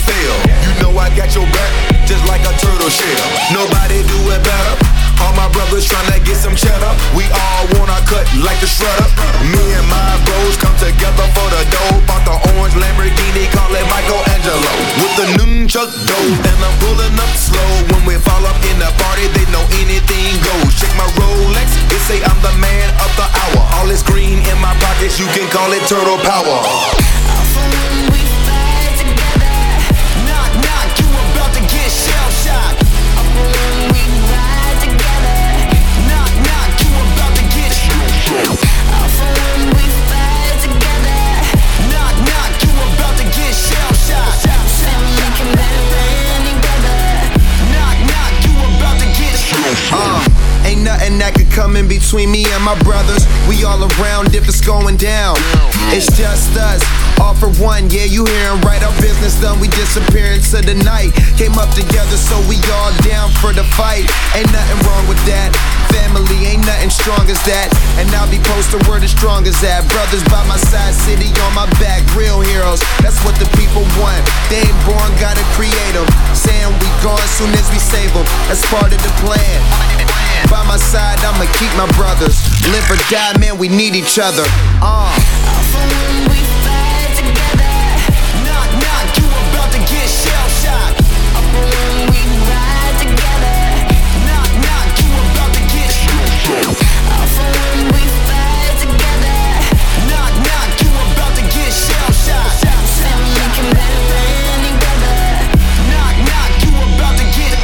fail. You know I got your back, just like a turtle shell. Nobody do it better. All my brothers tryna get some cheddar. We all wanna cut like the shredder. Me and my bros come together for the dough. Bought the orange Lamborghini, call it Michelangelo. With the nunchuck dough, and I'm pulling up slow. When we fall up in the party, they know anything goes. Check my Rolex, it say I'm the man of the hour. All this green in my pockets, you can call it turtle power. We fight together. Knock, knock, you about to get shell-shocked. We ride together. Knock, knock, you about to get shell-shocked. We fight together. Knock, knock, you about to get shell-shocked. We can better any weather. Knock, knock, you about to get shell-shocked. Ain't nothing that could come in between me and my brothers. We all around if it's going down. It's just us, all for one. Yeah, you hearin' right, our business done. We disappear into the night. Came up together, so we all down for the fight. Ain't nothing wrong with that. Family, ain't nothing strong as that. And I'll be posted where the strong as that. Brothers by my side, city on my back. Real heroes, that's what the people want. They ain't born, gotta create them. Saying we gone soon as we save them. That's part of the plan. By my side, I'ma keep my brothers. Live or die, man, we need each other. We fight together. Knock, knock, you about to get shell-shocked. We ride together. Knock, knock, you about to get shell-shocked. We fight together. Knock, knock, you about to get shell-shocked. We can better any weather. Knock, knock, you about to get.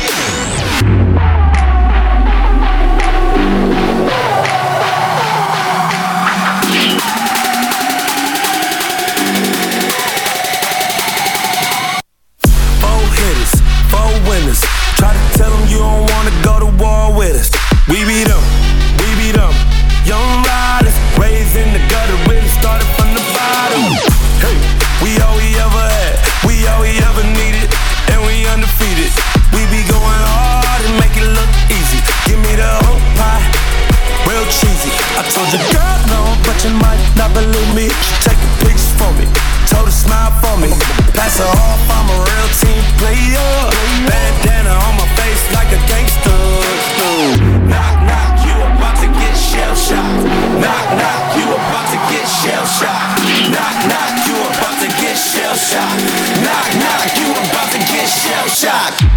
Try to tell them you don't wanna go to war with us. We beat them, young riders, raised in the gutter, really started from the bottom. Hey, we all we ever had, we all we ever needed, and we undefeated. We be going hard and make it look easy. Give me the whole pie, real cheesy. I told your girl no, but you might not believe me. She taking pictures for me, told her smile for me. Pass her off, I'm a real team player. Bandana on my face like a gangster. Knock, knock, you about to get shell-shocked. Knock, knock, you about to get shell-shocked. Knock, knock, you about to get shell-shocked. Knock, knock, you about to get shell-shocked.